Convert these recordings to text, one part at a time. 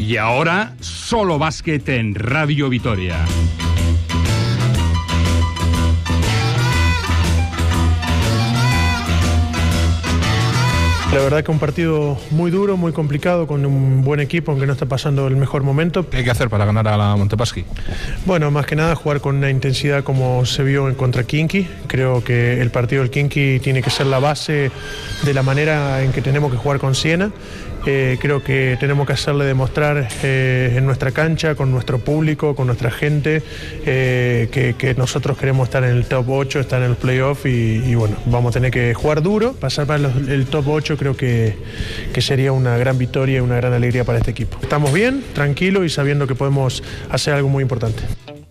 Y ahora, Solo Básquet en Radio Vitoria. La verdad que un partido muy duro, muy complicado, con un buen equipo, aunque no está pasando el mejor momento. ¿Qué hay que hacer para ganar a la Montepaschi? Bueno, más que nada jugar con una intensidad como se vio en contra Khimki. Creo que el partido del Khimki tiene que ser la base de la manera en que tenemos que jugar con Siena. Creo que tenemos que hacerle demostrar en nuestra cancha, con nuestro público, con nuestra gente, que nosotros queremos estar en el top 8, estar en el playoff y bueno, vamos a tener que jugar duro, pasar para el top 8. Creo que sería una gran victoria y una gran alegría para este equipo. Estamos bien, tranquilos y sabiendo que podemos hacer algo muy importante.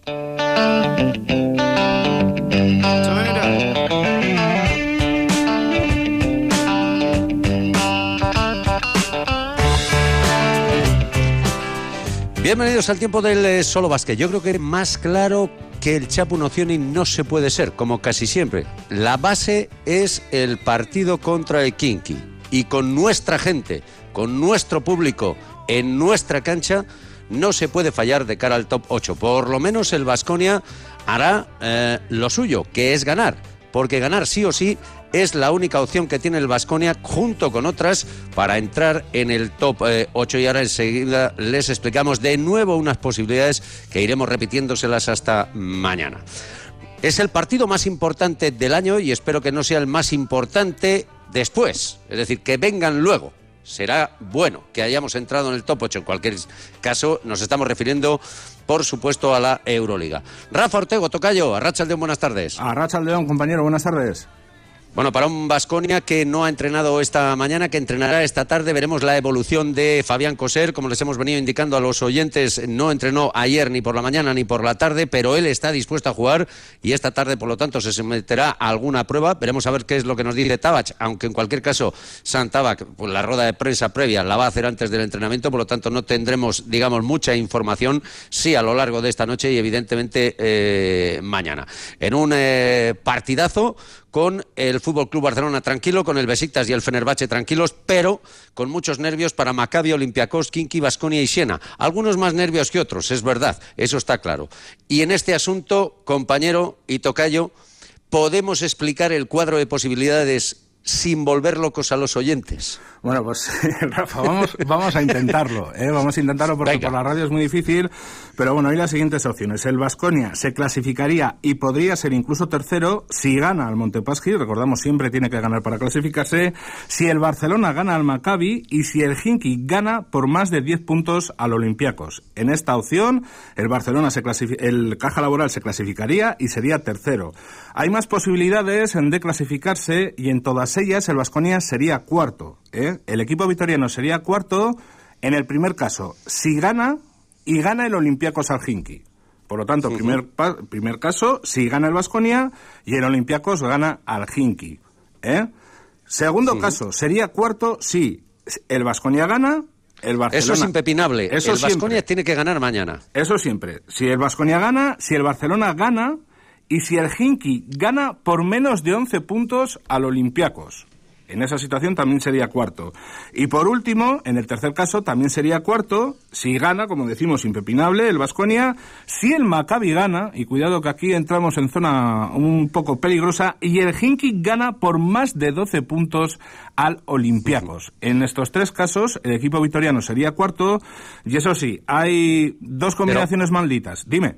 Bienvenidos al tiempo del Solo Básquet. Yo creo que más claro que el Chapu Nocioni no se puede ser, como casi siempre. La base es el partido contra el Khimki. Y con nuestra gente, con nuestro público, en nuestra cancha, no se puede fallar de cara al top 8. Por lo menos el Baskonia hará lo suyo, que es ganar. Porque ganar sí o sí es la única opción que tiene el Baskonia, junto con otras, para entrar en el top 8. Y ahora enseguida les explicamos de nuevo unas posibilidades que iremos repitiéndoselas hasta mañana. Es el partido más importante del año y espero que no sea el más importante después, es decir, que vengan luego. Será bueno que hayamos entrado en el top 8. En cualquier caso, nos estamos refiriendo, por supuesto, a la Euroliga. Rafa Ortego, tocayo, Arratsaldeon, buenas tardes. Arratsaldeon, compañero, buenas tardes. Bueno, para un Baskonia que no ha entrenado esta mañana, que entrenará esta tarde, veremos la evolución de Fabián Coser. Como les hemos venido indicando a los oyentes, no entrenó ayer ni por la mañana ni por la tarde, pero él está dispuesto a jugar y esta tarde, por lo tanto, se someterá a alguna prueba. Veremos a ver qué es lo que nos dice Tabac, aunque en cualquier caso, San Tabac, pues la rueda de prensa previa la va a hacer antes del entrenamiento, por lo tanto no tendremos, digamos, mucha información, sí, a lo largo de esta noche y evidentemente mañana. En un partidazo con el FC Barcelona tranquilo, con el Besiktas y el Fenerbahce tranquilos, pero con muchos nervios para Maccabi, Olympiacos, Khimki, Baskonia y Siena. Algunos más nervios que otros, es verdad, eso está claro. Y en este asunto, compañero y tocayo, podemos explicar el cuadro de posibilidades sin volver locos a los oyentes. Bueno, pues Rafa, vamos a intentarlo, vamos a intentarlo porque Venga. Por la radio es muy difícil, pero bueno, hay las siguientes opciones. El Baskonia se clasificaría y podría ser incluso tercero si gana al Montepaschi, recordamos siempre tiene que ganar para clasificarse, si el Barcelona gana al Maccabi y si el Khimki gana por más de 10 puntos al Olympiacos. En esta opción, el Barcelona el Caja Laboral se clasificaría y sería tercero. Hay más posibilidades de clasificarse y en todas ellas el Baskonia sería cuarto. El equipo vitoriano sería cuarto en el primer caso, si gana y gana el Olympiacos al Khimki. Por lo tanto, primer caso, si gana el Baskonia y el Olympiacos gana al Khimki. Segundo caso, sería cuarto si el Baskonia gana, el Barcelona... Eso es impepinable. Eso el Baskonia tiene que ganar mañana. Eso siempre. Si el Baskonia gana, si el Barcelona gana y si el Khimki gana por menos de 11 puntos al Olympiacos. En esa situación también sería cuarto. Y por último, en el tercer caso, también sería cuarto, si gana, como decimos, impepinable, el Baskonia, si el Maccabi gana, y cuidado que aquí entramos en zona un poco peligrosa, y el Khimki gana por más de 12 puntos al Olympiacos. En estos tres casos, el equipo vitoriano sería cuarto, y eso sí, hay dos combinaciones malditas. Dime.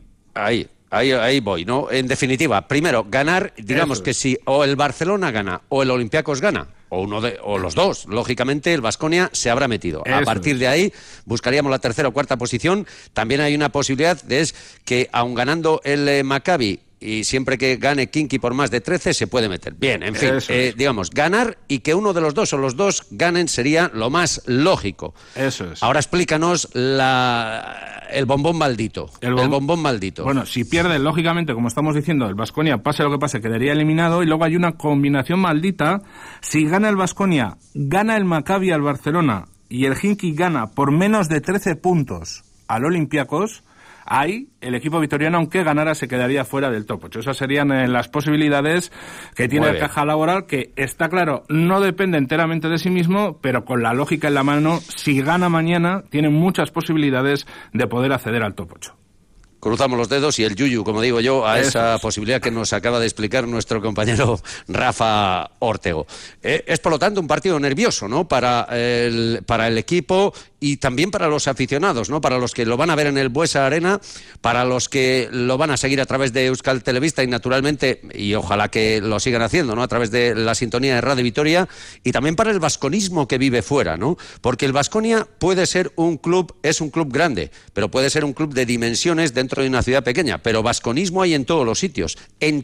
Ahí voy, ¿no? En definitiva, primero, ganar, digamos que si o el Barcelona gana o el Olympiacos gana, o los dos, lógicamente el Baskonia se habrá metido. A partir de ahí buscaríamos la tercera o cuarta posición. También hay una posibilidad, es que aun ganando el Maccabi y siempre que gane Khimki por más de 13 se puede meter. Bien, en fin, digamos, ganar y que uno de los dos o los dos ganen sería lo más lógico. Eso es. Ahora explícanos el bombón maldito. El bombón maldito. Bueno, si pierde, lógicamente, como estamos diciendo, el Baskonia, pase lo que pase, quedaría eliminado. Y luego hay una combinación maldita. Si gana el Baskonia, gana el Maccabi al Barcelona y el Khimki gana por menos de 13 puntos al Olympiacos, ahí el equipo vitoriano, aunque ganara, se quedaría fuera del top 8. Esas serían las posibilidades que tiene el Caja Laboral, que está claro, no depende enteramente de sí mismo, pero con la lógica en la mano, si gana mañana, tiene muchas posibilidades de poder acceder al top 8. Cruzamos los dedos y el yuyu, como digo yo, a esa posibilidad que nos acaba de explicar nuestro compañero Rafa Ortego. Es, por lo tanto, un partido nervioso, ¿no? Para el equipo y también para los aficionados, ¿no? Para los que lo van a ver en el Buesa Arena, para los que lo van a seguir a través de Euskal Telebista y, naturalmente, y ojalá que lo sigan haciendo, ¿no? A través de la sintonía de Radio Vitoria, y también para el vasconismo que vive fuera, ¿no? Porque el Baskonia puede ser un club, es un club grande, pero puede ser un club de dimensiones dentro de una ciudad pequeña, pero vasconismo hay en todos los sitios,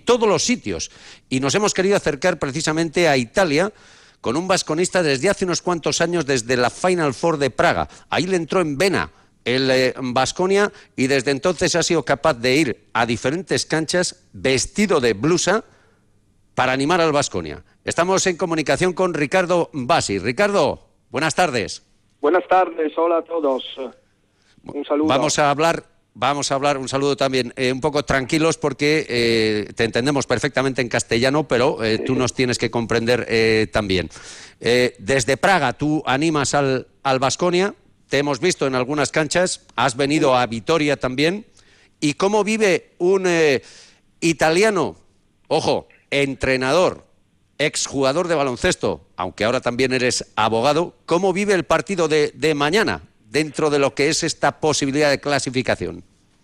y nos hemos querido acercar precisamente a Italia con un vasconista desde hace unos cuantos años, desde la Final Four de Praga. Ahí le entró en vena el Baskonia y desde entonces ha sido capaz de ir a diferentes canchas vestido de blusa para animar al Baskonia. Estamos en comunicación con Ricardo Basi. Ricardo, buenas tardes. Buenas tardes, hola a todos. Un saludo. Vamos a hablar, un saludo también, un poco tranquilos porque te entendemos perfectamente en castellano, pero tú nos tienes que comprender también. Desde Praga tú animas al Baskonia, te hemos visto en algunas canchas, has venido a Vitoria también. ¿Y cómo vive un italiano, ojo, entrenador, exjugador de baloncesto, aunque ahora también eres abogado, cómo vive el partido de mañana dentro de lo que es esta posibilidad de clasificación?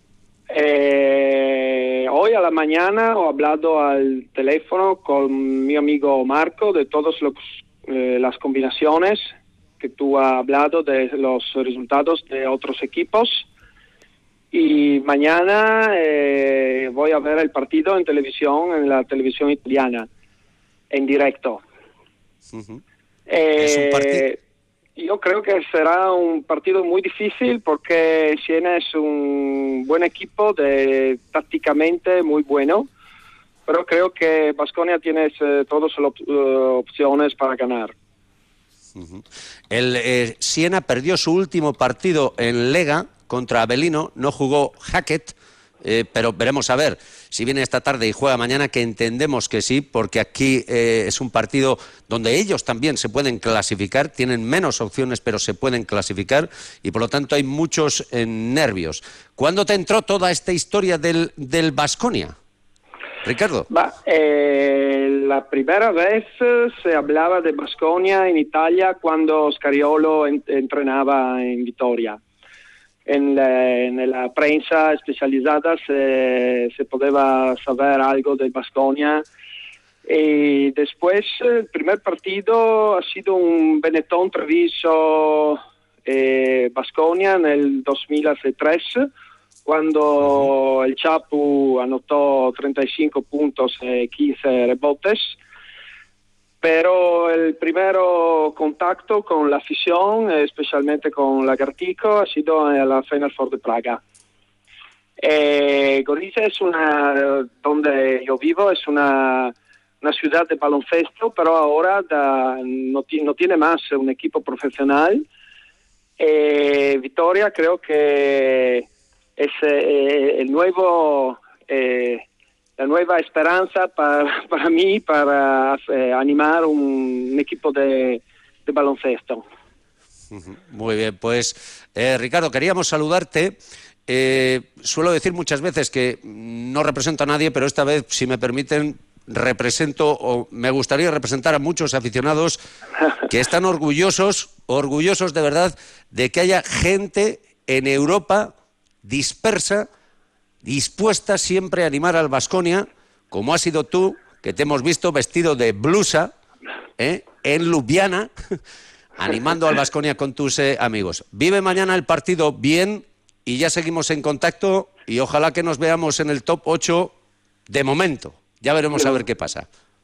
Hoy a la mañana he hablado al teléfono con mi amigo Marco de todas las combinaciones que tú has hablado, de los resultados de otros equipos, y mañana voy a ver el partido en televisión, en la televisión italiana, en directo. Uh-huh. Es un partido. Yo creo que será un partido muy difícil porque Siena es un buen equipo, tácticamente muy bueno, pero creo que Baskonia tiene todas las opciones para ganar. Uh-huh. El Siena perdió su último partido en Lega contra Avellino, no jugó Hackett, pero veremos a ver si viene esta tarde y juega mañana, que entendemos que sí, porque aquí es un partido donde ellos también se pueden clasificar, tienen menos opciones pero se pueden clasificar y por lo tanto hay muchos nervios. ¿Cuándo te entró toda esta historia del Baskonia, Ricardo? La primera vez se hablaba de Baskonia en Italia cuando Scariolo entrenaba en Vitoria. En la prensa especializada se podía saber algo de Baskonia, y después el primer partido ha sido un Benetton Treviso Baskonia en el 2003, cuando el Chapu anotó 35 puntos y 15 rebotes. Pero el primer contacto con la afición, especialmente con Lagartico, ha sido en la Final Four de Praga. Gorica es donde yo vivo, es una ciudad de baloncesto, pero ahora no tiene más un equipo profesional. Vitoria creo que es el nuevo... la nueva esperanza para mí, para animar un equipo de baloncesto. Muy bien, pues Ricardo, queríamos saludarte. Suelo decir muchas veces que no represento a nadie, pero esta vez, si me permiten, me gustaría representar a muchos aficionados que están orgullosos de verdad de que haya gente en Europa dispersa, dispuesta siempre a animar al Baskonia, como has sido tú, que te hemos visto vestido de blusa en Ljubljana, animando al Baskonia con tus amigos. Vive mañana el partido bien y ya seguimos en contacto y ojalá que nos veamos en el top 8 de momento. Ya veremos a ver qué pasa.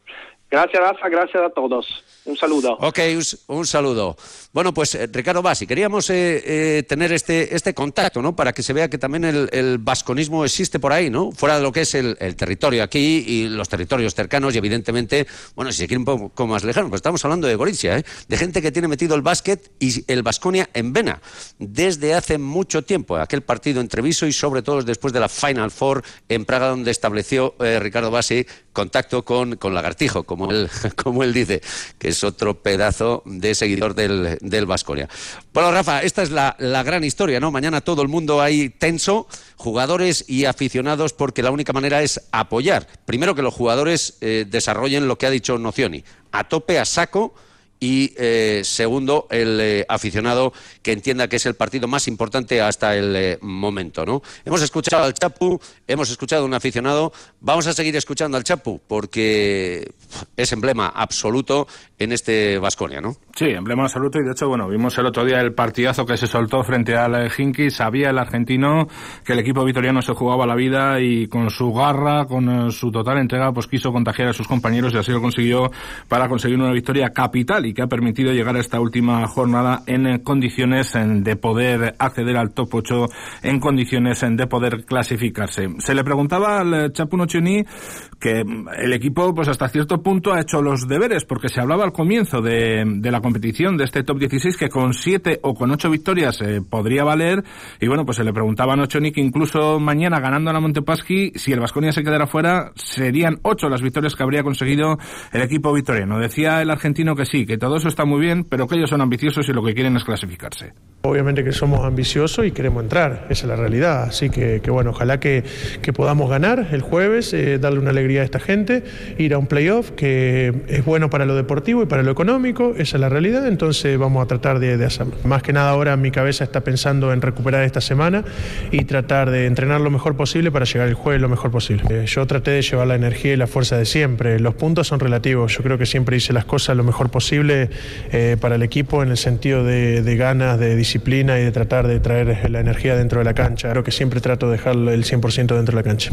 Gracias, Rafa, gracias a todos. Un saludo. Ok, un saludo. Bueno, pues Ricardo Bassi, queríamos tener este contacto, ¿no? Para que se vea que también el vasconismo existe por ahí, ¿no? Fuera de lo que es el territorio aquí y los territorios cercanos y evidentemente, bueno, si se quiere un poco más lejano, pues estamos hablando de Gorizia, de gente que tiene metido el básquet y el Baskonia en vena desde hace mucho tiempo. Aquel partido entre Viso y sobre todo después de la Final Four en Praga, donde estableció Ricardo Bassi contacto con Lagartijo, como él dice, que es otro pedazo de seguidor del Baskonia. Bueno, Rafa, esta es la gran historia, ¿no? Mañana todo el mundo ahí tenso, jugadores y aficionados, porque la única manera es apoyar. Primero, que los jugadores desarrollen lo que ha dicho Nocioni, a tope, a saco. Y segundo, el aficionado que entienda que es el partido más importante hasta el momento, ¿no? Hemos escuchado al Chapu, hemos escuchado a un aficionado, vamos a seguir escuchando al Chapu porque es emblema absoluto en este Baskonia, ¿no? Sí, emblema absoluto, y de hecho, bueno, vimos el otro día el partidazo que se soltó frente al Khimki. Sabía el argentino que el equipo vitoriano se jugaba la vida y con su garra, con su total entrega, pues quiso contagiar a sus compañeros y así lo consiguió para conseguir una victoria capital y que ha permitido llegar a esta última jornada en condiciones de poder acceder al top 8, en condiciones de poder clasificarse. Se le preguntaba al Chapu Nocioni que el equipo, pues hasta cierto punto ha hecho los deberes, porque se hablaba al comienzo de la competición, de este top 16, que con 7 o con 8 victorias podría valer, y bueno, pues se le preguntaba a Nocioni que incluso mañana, ganando a la Montepaschi, si el Baskonia se quedara fuera, serían 8 las victorias que habría conseguido el equipo vitoriano. Decía el argentino que sí, que todo eso está muy bien, pero que ellos son ambiciosos y lo que quieren es clasificarse. Obviamente que somos ambiciosos y queremos entrar, esa es la realidad, así que bueno, ojalá que podamos ganar el jueves, darle una alegría a esta gente, ir a un playoff que es bueno para lo deportivo y para lo económico, esa es la realidad, entonces vamos a tratar de hacerlo. Más que nada ahora mi cabeza está pensando en recuperar esta semana y tratar de entrenar lo mejor posible para llegar el jueves lo mejor posible. Yo traté de llevar la energía y la fuerza de siempre, los puntos son relativos, yo creo que siempre hice las cosas lo mejor posible para el equipo en el sentido de ganas, de disciplina y de tratar de traer la energía dentro de la cancha. Creo que siempre trato de dejar el 100% dentro de la cancha.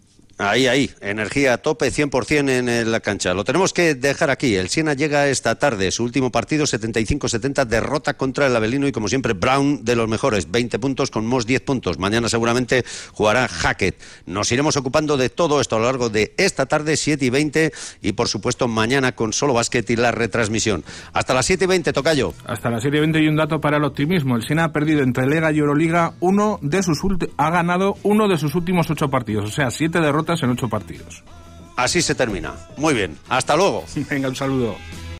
Ahí, energía a tope, 100% en la cancha. Lo tenemos que dejar aquí. El Siena llega esta tarde, su último partido, 75-70, derrota contra el Avellino y como siempre Brown de los mejores, 20 puntos con Moss 10 puntos. Mañana seguramente jugará Hackett. Nos iremos ocupando de todo esto a lo largo de esta tarde, 7:20, y por supuesto mañana con Solo Básquet y la retransmisión. Hasta las 7:20, tocayo. Hasta las 7:20 y un dato para el optimismo. El Siena ha perdido entre Lega y Euroliga ha ganado uno de sus últimos 8 partidos, o sea, 7 derrotas en 8 partidos. Así se termina. Muy bien. Hasta luego. Venga, un saludo.